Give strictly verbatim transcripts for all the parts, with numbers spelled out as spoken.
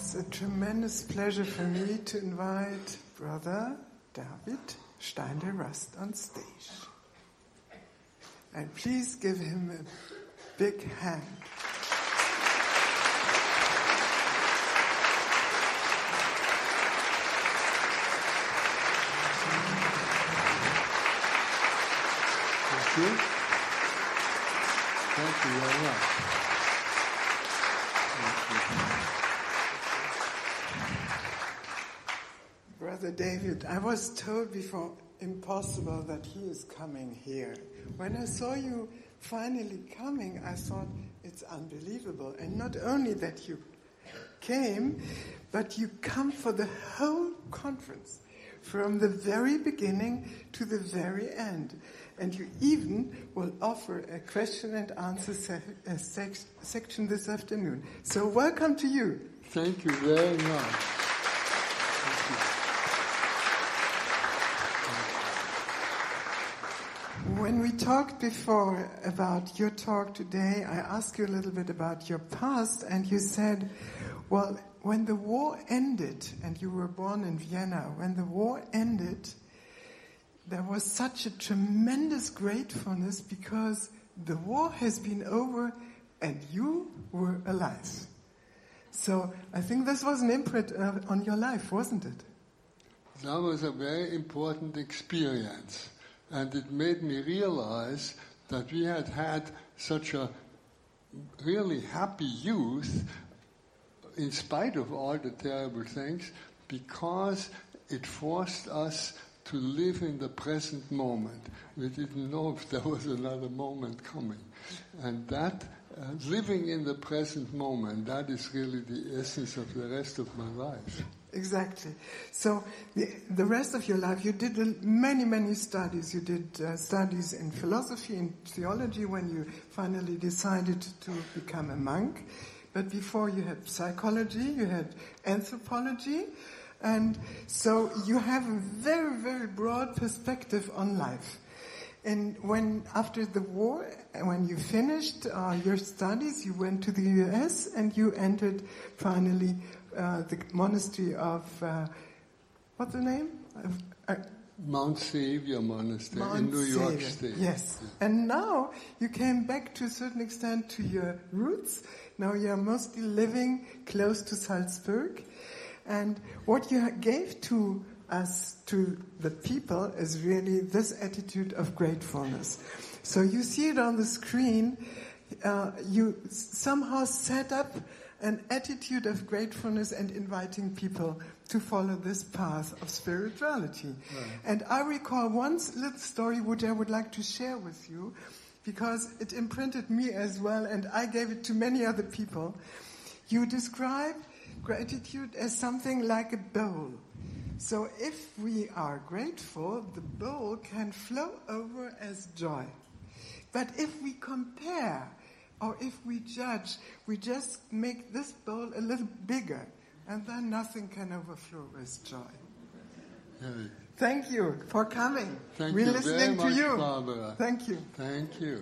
It's a tremendous pleasure for me to invite Brother David Steindl-Rast on stage. And please give him a big hand. Thank you. Thank you very much. Brother David, I was told before, impossible that he is coming here. When I saw you finally coming, I thought it's unbelievable. And not only that you came, but you come for the whole conference, from the very beginning to the very end. And you even will offer a question and answer se- a sec- section this afternoon. So welcome to you. Thank you very much. When we talked before about your talk today, I asked you a little bit about your past, and you said, well, when the war ended, and you were born in Vienna, when the war ended, there was such a tremendous gratefulness because the war has been over and you were alive. So I think this was an imprint uh, on your life, wasn't it? That was a very important experience. And it made me realize that we had had such a really happy youth in spite of all the terrible things, because it forced us to live in the present moment. We didn't know if there was another moment coming. And that, uh, living in the present moment, that is really the essence of the rest of my life. Exactly. So the, the rest of your life, you did many, many studies. You did uh, studies in philosophy and theology when you finally decided to become a monk. But before you had psychology, you had anthropology. And so you have a very, very broad perspective on life. And when, after the war, when you finished uh, your studies, you went to the U S and you entered finally uh, the monastery of, uh, what's the name? Uh, Mount Savior Monastery Mount in New York Savior. State. Yes. Yeah. And now you came back to a certain extent to your roots. Now you're mostly living close to Salzburg. And what you gave to us, to the people, is really this attitude of gratefulness. So you see it on the screen. Uh, you somehow set up an attitude of gratefulness and inviting people to follow this path of spirituality. Right. And I recall one little story which I would like to share with you, because it imprinted me as well, and I gave it to many other people. You describe gratitude as something like a bowl. So if we are grateful, the bowl can flow over as joy. But if we compare, or if we judge, we just make this bowl a little bigger, and then nothing can overflow as joy. Hey. Thank you for coming. Thank We're you listening very much, to you. Barbara. Thank you. Thank you.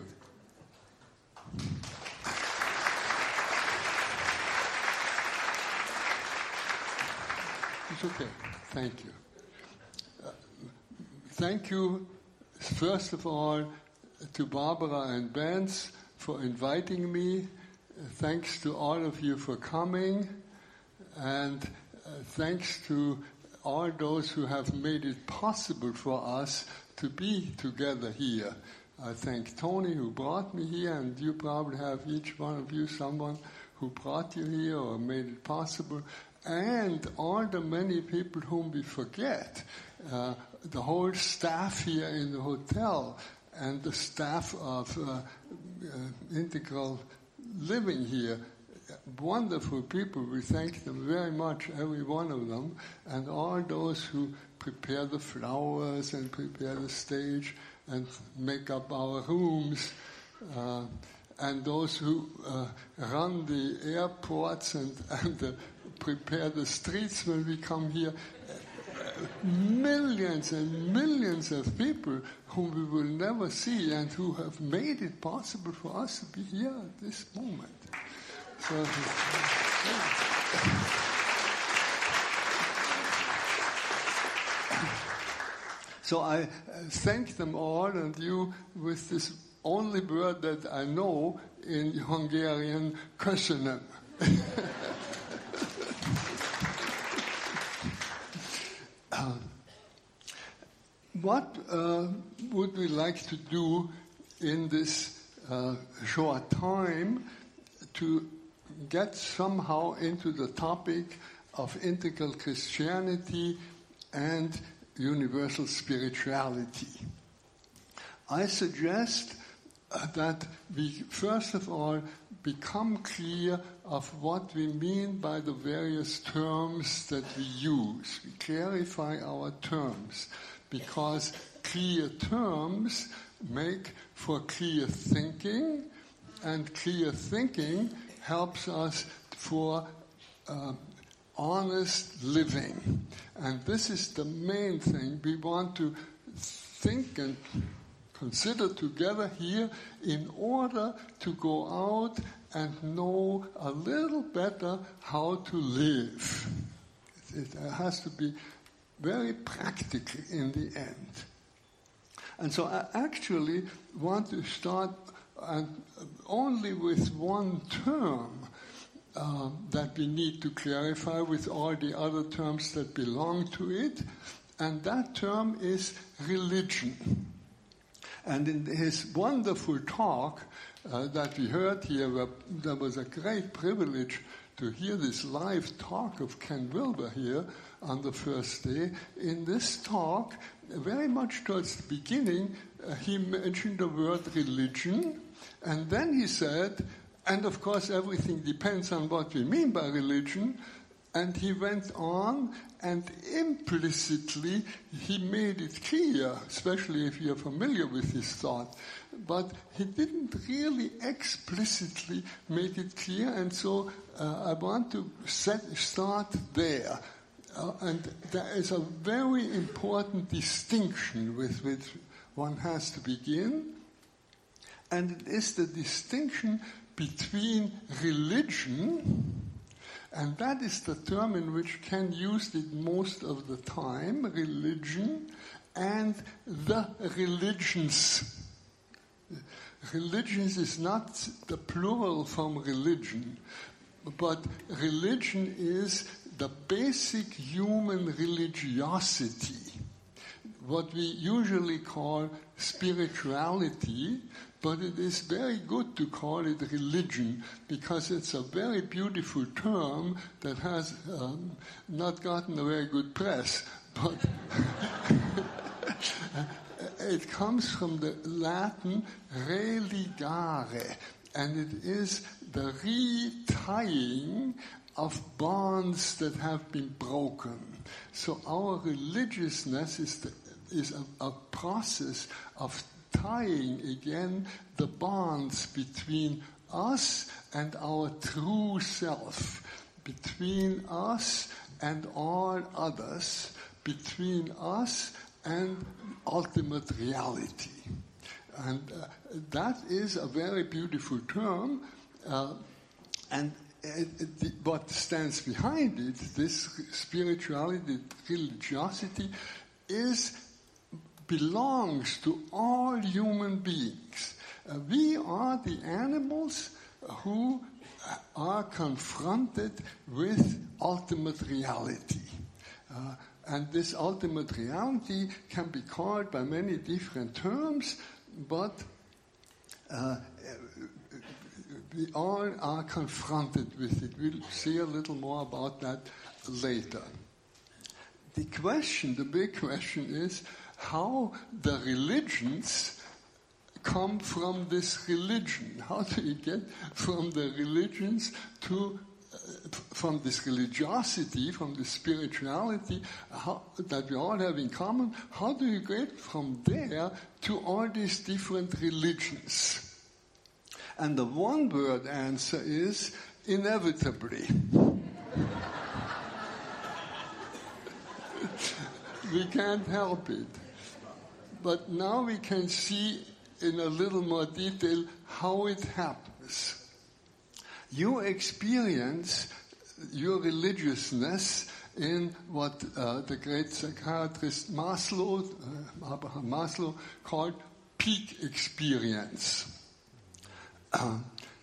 It's okay. Thank you. Uh, thank you, first of all, to Barbara and Benz for inviting me. Uh, thanks to all of you for coming. And uh, thanks to all those who have made it possible for us to be together here. I thank Tony who brought me here, and you probably have, each one of you, someone who brought you here or made it possible. And all the many people whom we forget, uh, the whole staff here in the hotel and the staff of uh, uh, Integral Living here, wonderful people. We thank them very much, every one of them, and all those who prepare the flowers and prepare the stage and make up our rooms, uh, and those who uh, run the airports and, and the prepare the streets when we come here. Millions and millions of people whom we will never see and who have made it possible for us to be here at this moment. So, So I uh, thank them all, and you with this only word that I know in Hungarian, köszönöm. uh, what uh, would we like to do in this uh, short time to get somehow into the topic of integral Christianity and universal spirituality? I suggest uh, that we first of all become clear of what we mean by the various terms that we use. We clarify our terms, because clear terms make for clear thinking, and clear thinking helps us for uh, honest living. And this is the main thing we want to think and consider together here in order to go out and know a little better how to live. It has to be very practical in the end. And so I actually want to start and only with one term uh, that we need to clarify with all the other terms that belong to it, and that term is religion. And in his wonderful talk uh, that we heard here, where there was a great privilege to hear this live talk of Ken Wilber here on the first day. In this talk, very much towards the beginning, uh, he mentioned the word religion, and then he said, and of course everything depends on what we mean by religion, and he went on and implicitly he made it clear, especially if you're familiar with his thought, but he didn't really explicitly make it clear, and so uh, I want to set, start there. Uh, and there is a very important distinction with which one has to begin, and it is the distinction between religion, and that is the term in which Ken used it most of the time, religion, and the religions. Religions is not the plural from religion, but religion is the basic human religiosity, what we usually call spirituality, but it is very good to call it religion because it's a very beautiful term that has um, not gotten a very good press, but it comes from the Latin religare, and it is the retying of bonds that have been broken. So our religiousness is, the, is a, a process of tying again the bonds between us and our true self, between us and all others, between us and ultimate reality. And uh, that is a very beautiful term, uh, and it, it, the, what stands behind it, this spirituality, religiosity, is belongs to all human beings. Uh, we are the animals who are confronted with ultimate reality. Uh, and this ultimate reality can be called by many different terms, but uh, we all are confronted with it. We'll see a little more about that later. The question, the big question is, how the religions come from this religion. How do you get from the religions to, uh, from this religiosity, from this spirituality how, that we all have in common, how do you get from there to all these different religions? And the one-word answer is inevitably. We can't help it. But now we can see in a little more detail how it happens. You experience your religiousness in what uh, the great psychiatrist Maslow, uh, Abraham Maslow, called peak experience. Uh,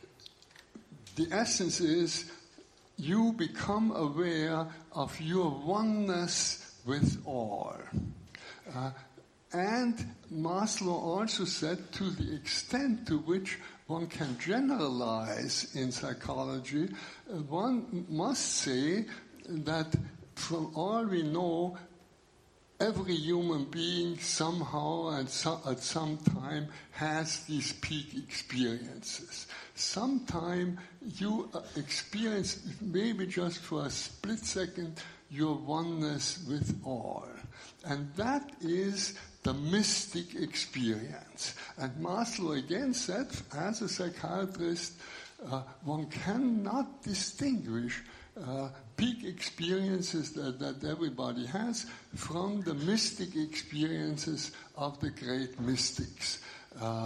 the essence is you become aware of your oneness with all. Uh, and Maslow also said to the extent to which one can generalize in psychology, uh, one must say that from all we know, every human being somehow and so, at some time has these peak experiences. Sometime you experience, maybe just for a split second, your oneness with all. And that is the mystic experience. And Maslow again said, as a psychiatrist, uh, one cannot distinguish uh, peak experiences that, that everybody has from the mystic experiences of the great mystics. Uh,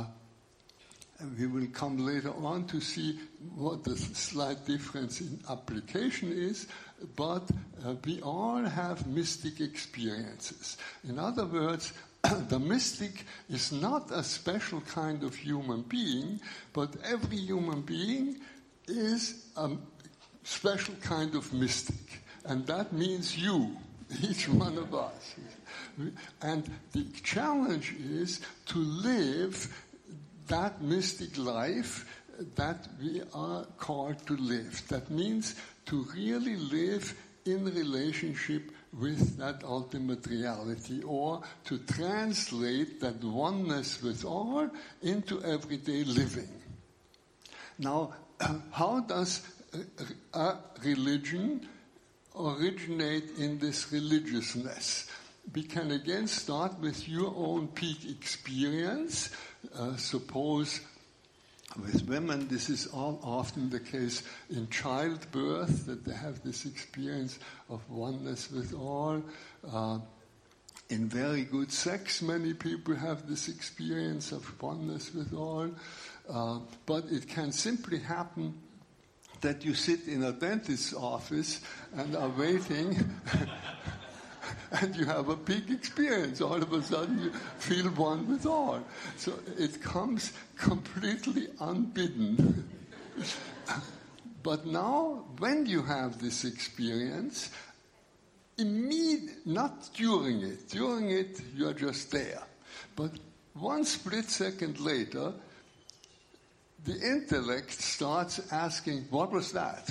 and we will come later on to see what the slight difference in application is, but uh, we all have mystic experiences. In other words, the mystic is not a special kind of human being, but every human being is a special kind of mystic. And that means you, each one of us. And the challenge is to live that mystic life that we are called to live. That means to really live in relationship with that ultimate reality, or to translate that oneness with all into everyday living. Now, how does a religion originate in this religiousness? We can again start with your own peak experience. Uh, suppose with women, this is all often the case in childbirth, that they have this experience of oneness with all. Uh, in very good sex, many people have this experience of oneness with all. Uh, but it can simply happen that you sit in a dentist's office and are waiting and you have a peak experience. All of a sudden you feel one with all. So it comes completely unbidden. But now, when you have this experience, immediately, not during it, during it you're just there. But one split second later, the intellect starts asking, what was that?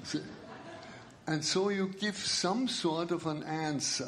And so you give some sort of an answer.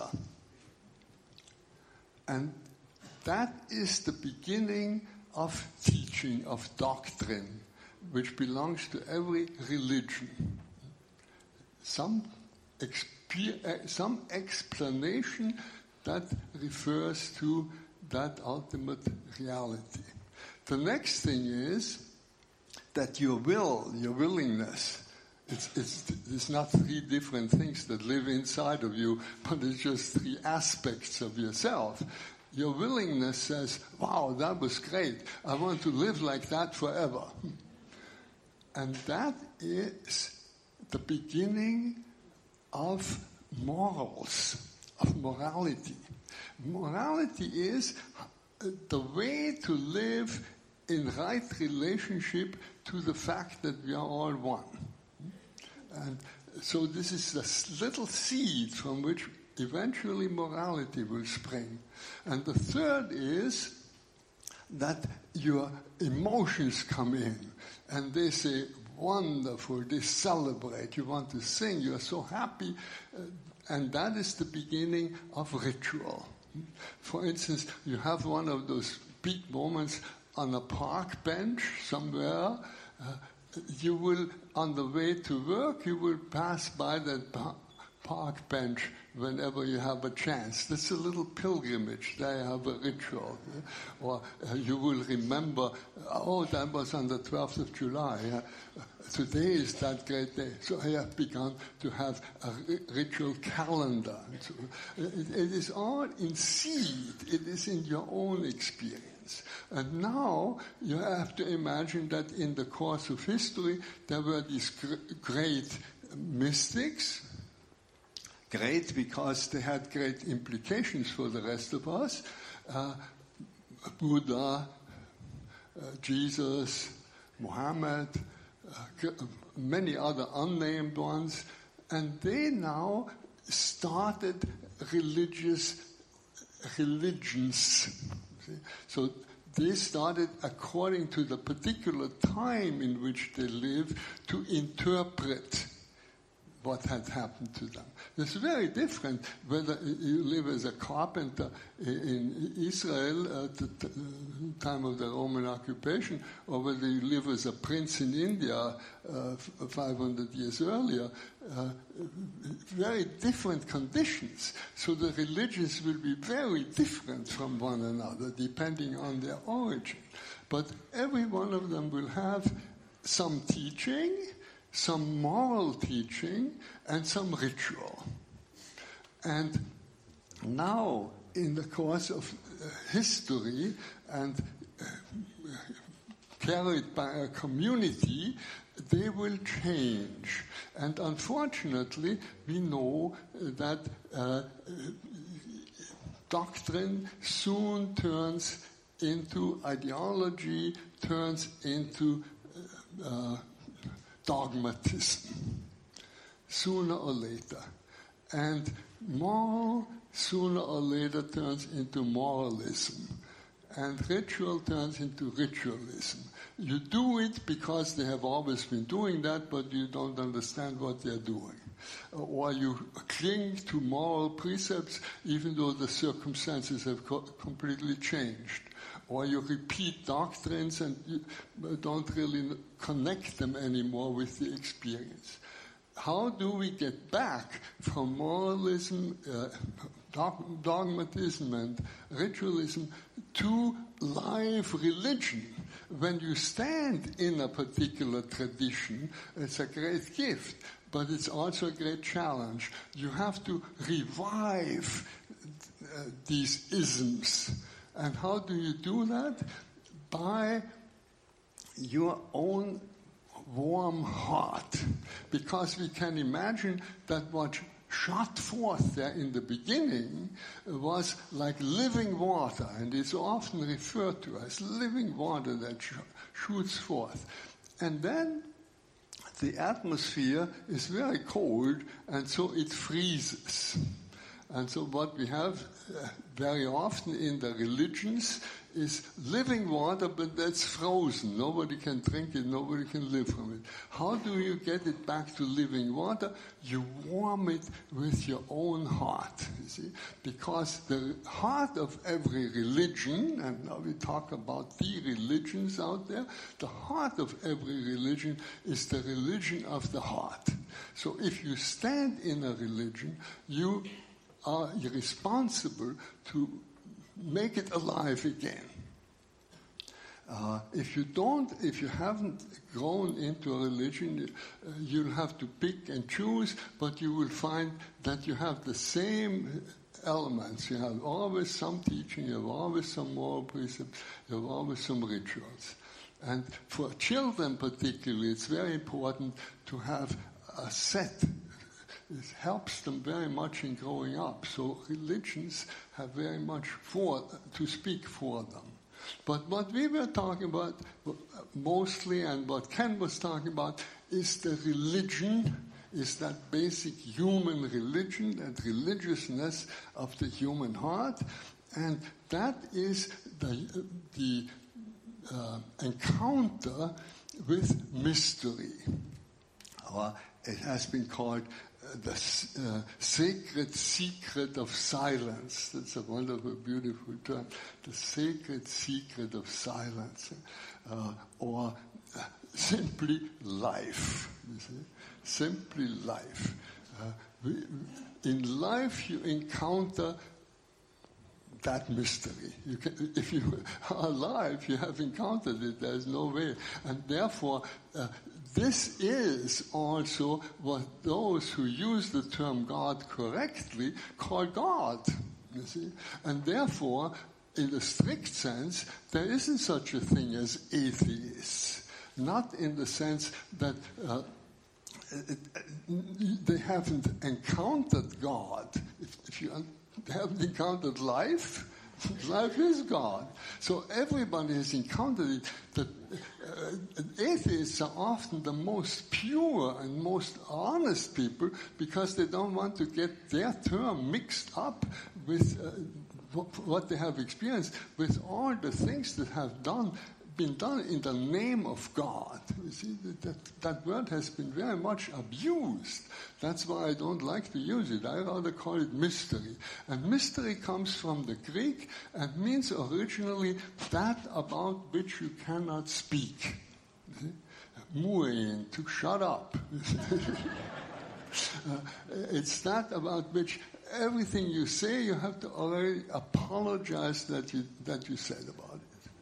And that is the beginning of teaching, of doctrine, which belongs to every religion. Some, exp- some explanation that refers to that ultimate reality. The next thing is that your will, your willingness, It's, it's, it's not three different things that live inside of you, but it's just three aspects of yourself. Your willingness says, wow, that was great. I want to live like that forever. And that is the beginning of morals, of morality. Morality is the way to live in right relationship to the fact that we are all one. And so this is a little seed from which eventually morality will spring. And the third is that your emotions come in and they say, wonderful, they celebrate, you want to sing, you're so happy. Uh, and that is the beginning of ritual. For instance, you have one of those big moments on a park bench somewhere. Uh, You will, on the way to work, you will pass by that park bench whenever you have a chance. That's a little pilgrimage. They have a ritual. Or uh, you will remember, oh, that was on the twelfth of July. Uh, today is that great day. So I have begun to have a ritual calendar. So it, it is all in seed. It is in your own experience. And now you have to imagine that in the course of history there were these gr- great mystics great because they had great implications for the rest of us. Uh, Buddha, uh, Jesus, Muhammad, uh, many other unnamed ones, and they now started religious religions. See? So they started, according to the particular time in which they lived, to interpret what had happened to them. It's very different whether you live as a carpenter in Israel at the time of the Roman occupation, or whether you live as a prince in India uh, five hundred years earlier. Uh, very different conditions. So the religions will be very different from one another depending on their origin. But every one of them will have some teaching, some moral teaching, and some ritual. And now, in the course of uh, history and uh, carried by a community, they will change. And unfortunately, we know that uh, doctrine soon turns into ideology, turns into uh, dogmatism, sooner or later. And moral, sooner or later, turns into moralism. And ritual turns into ritualism. You do it because they have always been doing that, but you don't understand what they're doing. Or you cling to moral precepts even though the circumstances have co- completely changed. Or you repeat doctrines and you don't really connect them anymore with the experience. How do we get back from moralism, uh, dogmatism and ritualism to live religion? When you stand in a particular tradition, it's a great gift, but it's also a great challenge. You have to revive uh, these isms. And how do you do that? By your own warm heart. Because we can imagine that what shot forth there in the beginning was like living water, and it's often referred to as living water that sh- shoots forth. And then the atmosphere is very cold, and so it freezes. And so what we have uh, very often in the religions is living water, but that's frozen. Nobody can drink it, nobody can live from it. How do you get it back to living water? You warm it with your own heart, you see. Because the heart of every religion, and now we talk about the religions out there, the heart of every religion is the religion of the heart. So if you stand in a religion, you are responsible to make it alive again. Uh, if you don't, if you haven't grown into a religion, uh, you'll have to pick and choose, but you will find that you have the same elements. You have always some teaching, you have always some moral precepts, you have always some rituals. And for children particularly, it's very important to have a set. It helps them very much in growing up. So religions have very much for to speak for them. But what we were talking about mostly, and what Ken was talking about, is the religion, is that basic human religion, that religiousness of the human heart. And that is the, the uh, encounter with mystery. Or it has been called the uh, sacred secret of silence. That's a wonderful, beautiful term. The sacred secret of silence. Uh, or uh, simply life. You see? Simply life. Uh, we, in life you encounter that mystery. You can, if you are alive, you have encountered it. There's no way. And therefore, uh, this is also what those who use the term God correctly call God, you see. And therefore, in the strict sense, there isn't such a thing as atheists. Not in the sense that uh, they haven't encountered God. If, if you un- haven't encountered life, life is God. So everybody has encountered it. That uh, atheists are often the most pure and most honest people because they don't want to get their term mixed up with uh, what they have experienced, with all the things that have done been done in the name of God. You see, that, that word has been very much abused. That's why I don't like to use it. I rather call it mystery. And mystery comes from the Greek and means originally that about which you cannot speak. Muein, to shut up. uh, it's that about which everything you say, you have to already apologize that you, that you said about it.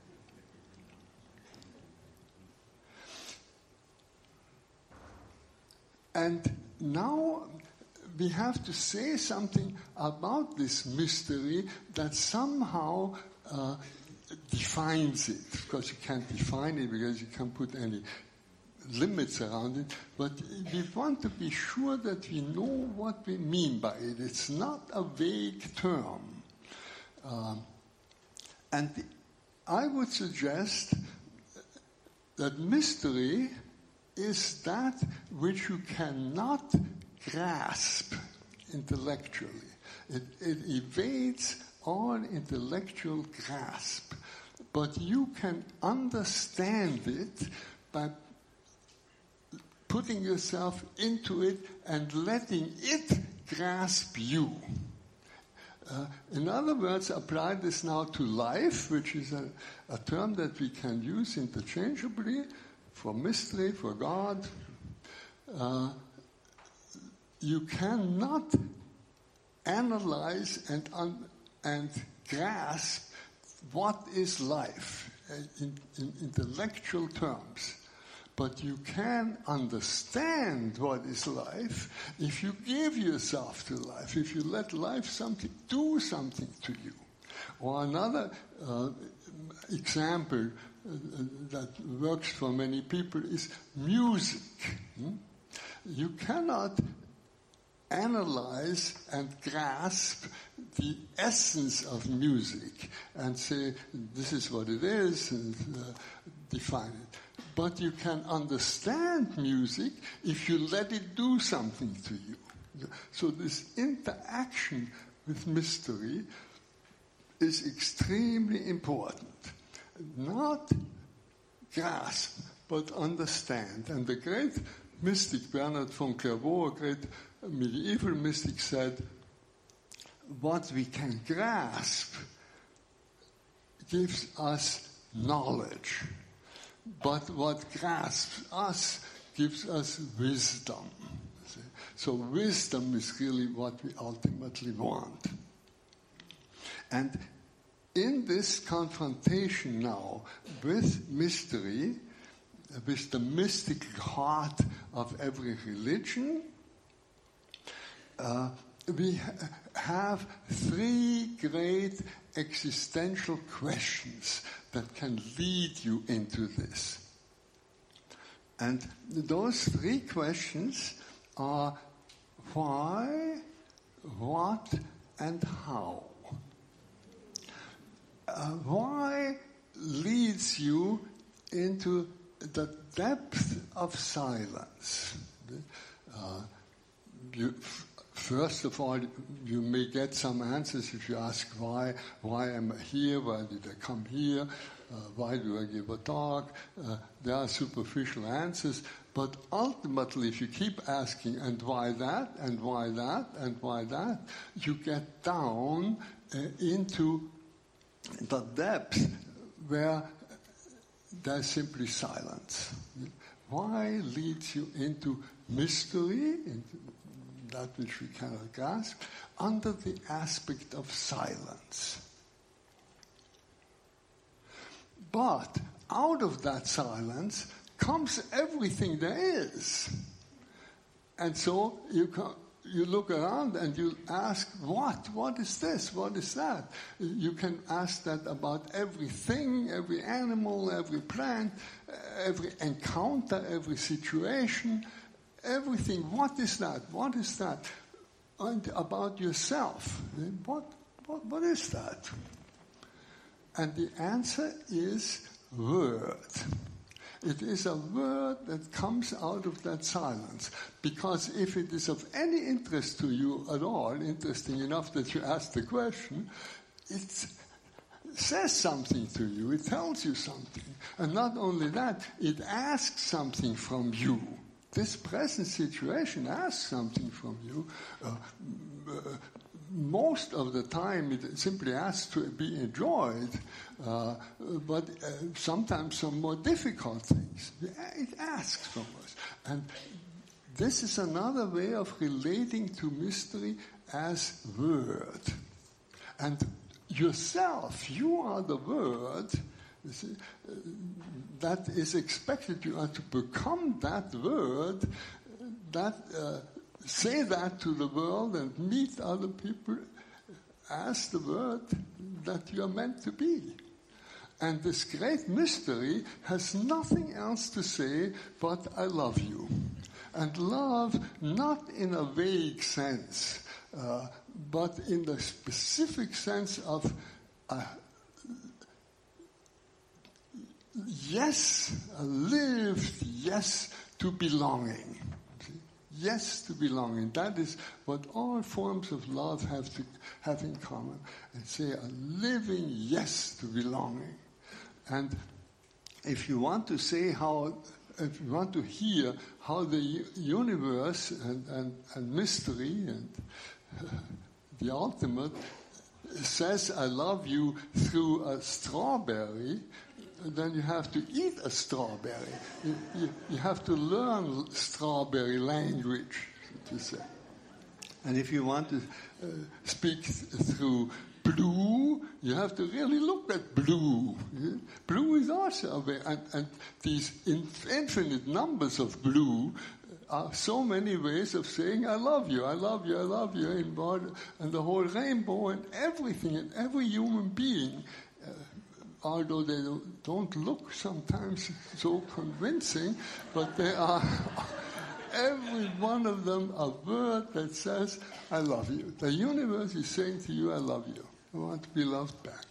And now we have to say something about this mystery that somehow uh, defines it. Of course, you can't define it because you can't put any limits around it, but we want to be sure that we know what we mean by it. It's not a vague term. Um, and I would suggest that mystery is that which you cannot grasp intellectually. It, it evades all intellectual grasp, but you can understand it by putting yourself into it and letting it grasp you. Uh, in other words, apply this now to life, which is a, a term that we can use interchangeably for mystery, for God. Uh, you cannot analyze and, un- and grasp what is life in, in intellectual terms. But you can understand what is life if you give yourself to life, if you let life something do something to you. Or another uh, example uh, that works for many people is music. Hmm? You cannot analyze and grasp the essence of music and say, this is what it is, and uh, define it. But you can understand music if you let it do something to you. So this interaction with mystery is extremely important. Not grasp, but understand. And the great mystic Bernard von Clairvaux, a great medieval mystic, said, what we can grasp gives us knowledge. But what grasps us gives us wisdom. So wisdom is really what we ultimately want. And in this confrontation now with mystery, with the mystic heart of every religion, uh, we ha- have three great existential questions that can lead you into this. And those three questions are why, what, and how. Uh, why leads you into the depth of silence. Uh, you, First of all, you may get some answers if you ask why. Why am I here? Why did I come here? Uh, why do I give a talk? Uh, there are superficial answers. But ultimately, if you keep asking, and why that, and why that, and why that, you get down uh, into the depth where there's simply silence. Why leads you into mystery, into that which we cannot grasp, under the aspect of silence. But out of that silence comes everything there is. And so you can, you look around and you ask, what? What is this? What is that? You can ask that about everything, every animal, every plant, every encounter, every situation, everything. What is that? What is that? And about yourself. What, what, what is that? And the answer is word. It is a word that comes out of that silence. Because if it is of any interest to you at all, interesting enough that you ask the question, it says something to you. It tells you something. And not only that, it asks something from you. This present situation asks something from you. Uh, uh, most of the time it simply asks to be enjoyed, uh, but uh, sometimes some more difficult things. It asks from us. And this is another way of relating to mystery as word. And yourself, you are the word. You see, uh, that is expected. You are to become that word, that uh, say that to the world and meet other people as the word that you are meant to be. And this great mystery has nothing else to say but I love you. And love not in a vague sense, uh, but in the specific sense of a yes, a lived yes to belonging. Yes to belonging. That is what all forms of love have to have in common. And say a living yes to belonging. And if you want to say how, if you want to hear how the universe and, and, and mystery and uh, the ultimate says I love you through a strawberry, then you have to eat a strawberry. You, you, you have to learn strawberry language, to say. And if you want to uh, speak th- through blue, you have to really look at blue. Yeah? Blue is also a way, and, and these in, infinite numbers of blue are so many ways of saying I love you, I love you, I love you, in one, and the whole rainbow and everything, and every human being, uh, although they don't look sometimes so convincing, but they are, every one of them, a word that says, I love you. The universe is saying to you, I love you. I want to be loved back.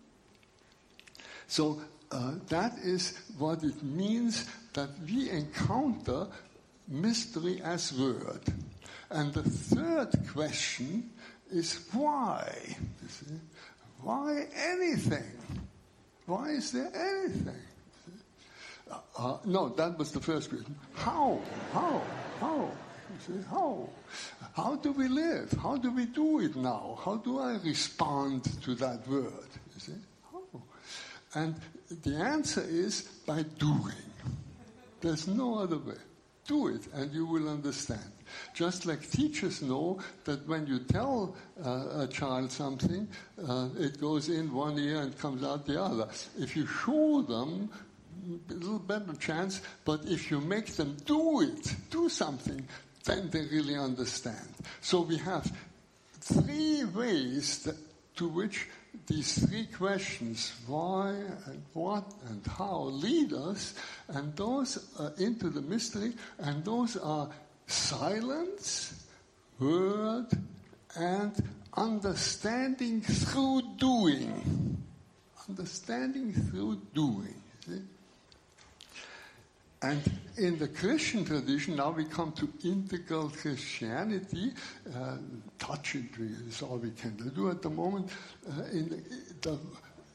So uh, that is what it means that we encounter mystery as word. And the third question is why? You see? Why anything? Why is there anything? Uh, uh, no, that was the first question. How? How? How? You see, how? How do we live? How do we do it now? How do I respond to that word? You see? How? And the answer is by doing. There's no other way. Do it and you will understand. Just like teachers know that when you tell uh, a child something, uh, it goes in one ear and comes out the other. If you show them, a little better chance, but if you make them do it, do something, then they really understand. So we have three ways that, to which these three questions, why and what and how, lead us, and those are into the mystery, and those are silence, word, and understanding through doing. Understanding through doing. See? And in the Christian tradition, now we come to integral Christianity. Uh, touch it is all we can do at the moment. Uh, in the, the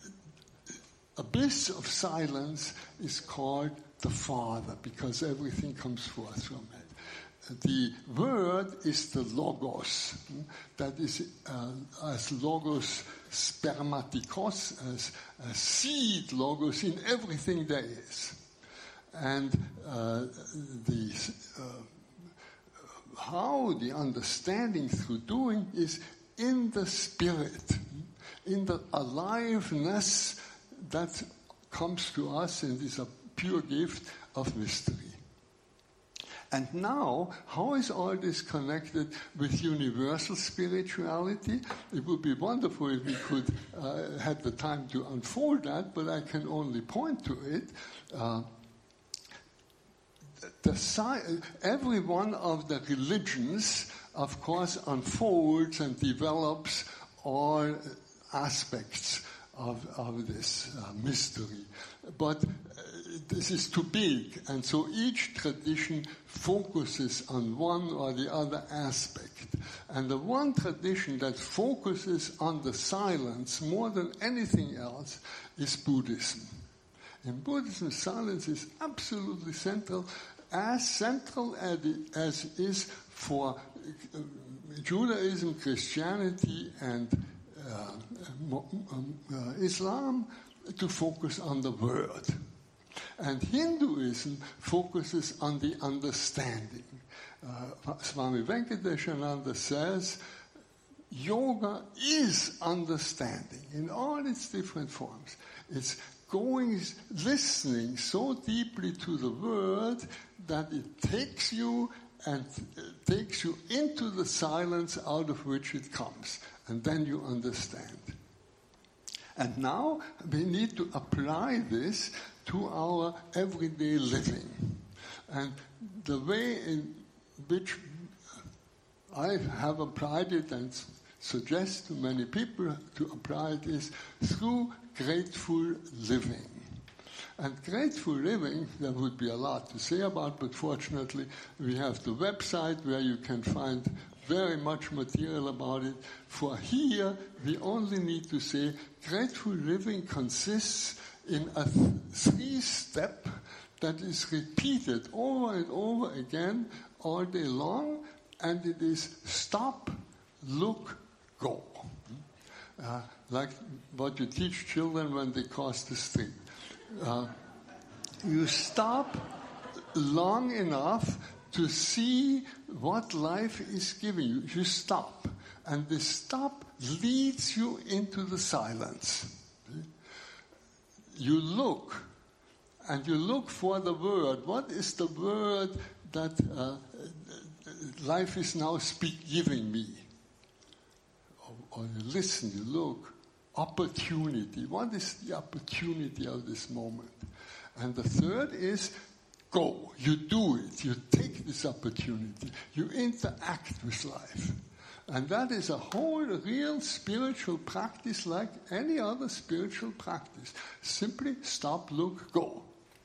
abyss of silence is called the Father, because everything comes forth from it. The word is the logos, that is uh, as logos spermatikos, as a seed logos in everything there is. And uh, the uh, how the understanding through doing is in the spirit, in the aliveness that comes to us and is a pure gift of mystery. And now, how is all this connected with universal spirituality? It would be wonderful if we could uh, have the time to unfold that, but I can only point to it. Uh, the si- every one of the religions, of course, unfolds and develops all aspects of, of this uh, mystery. But uh, this is too big, and so each tradition focuses on one or the other aspect. And the one tradition that focuses on the silence more than anything else is Buddhism. In Buddhism, silence is absolutely central, as central as it as is for uh, Judaism, Christianity, and uh, uh, Islam to focus on the word. And Hinduism focuses on the understanding. Uh, Swami Venkateshananda says, yoga is understanding in all its different forms. It's going, listening so deeply to the word that it takes you and uh, takes you into the silence out of which it comes. And then you understand. And now we need to apply this to our everyday living. And the way in which I have applied it and suggest to many people to apply it is through grateful living. And grateful living, there would be a lot to say about, but fortunately we have the website where you can find very much material about it. For here, we only need to say grateful living consists in a th- three-step that is repeated over and over again all day long, and it is stop, look, go. Uh, like what you teach children when they cross the street. Uh, you stop long enough to see what life is giving you. You stop. And the stop leads you into the silence. You look, and you look for the word. What is the word that uh, life is now speak, giving me? Or, or you listen, you look. Opportunity. What is the opportunity of this moment? And the third is go. You do it. You take this opportunity. You interact with life. And that is a whole real spiritual practice like any other spiritual practice. Simply stop, look, go.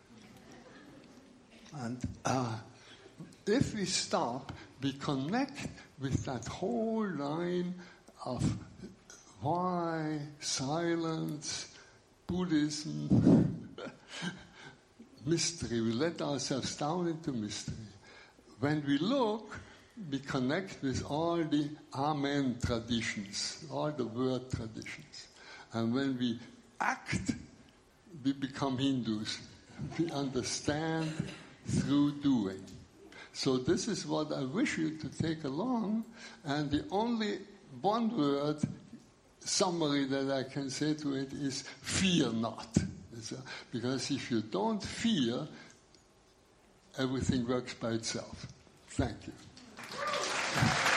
And uh, if we stop, we connect with that whole line of why, silence, Buddhism, mystery. We let ourselves down into mystery. When we look, we connect with all the Amen traditions, all the word traditions. And when we act, we become Hindus. We understand through doing. So this is what I wish you to take along. And the only one word summary that I can say to it is fear not. Because if you don't fear, everything works by itself. Thank you.